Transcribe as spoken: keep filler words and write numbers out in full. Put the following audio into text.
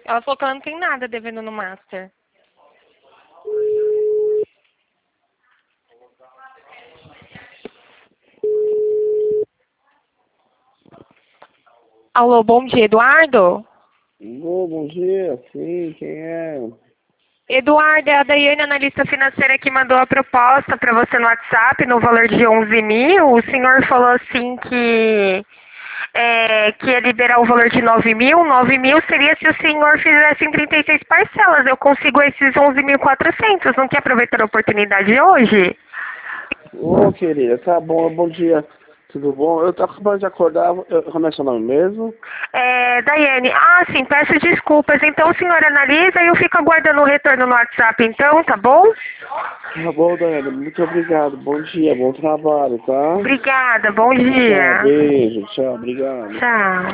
Ela falou que ela não tem nada devendo no Master. Alô, bom dia, Eduardo? Alô, bom dia, sim, quem é? Eduardo, é a Daiane, analista financeira, que mandou a proposta para você no WhatsApp, no valor de onze mil. O senhor falou assim que, é, que ia liberar o valor de nove mil. nove mil seria se o senhor fizesse em trinta e seis parcelas. Eu consigo esses onze mil e quatrocentos. Não quer aproveitar a oportunidade hoje? Ô, querida, tá bom, bom dia, tudo bom? Eu tô acabando de acordar, eu, como é seu nome mesmo? É, Daiane, ah, sim, peço desculpas. Então o senhor analisa e eu fico aguardando o retorno no WhatsApp, então, tá bom? Tá bom, Daiane, muito obrigado, bom dia, bom trabalho, tá? Obrigada, bom Tchau, dia. beijo, tchau, obrigado. Tchau.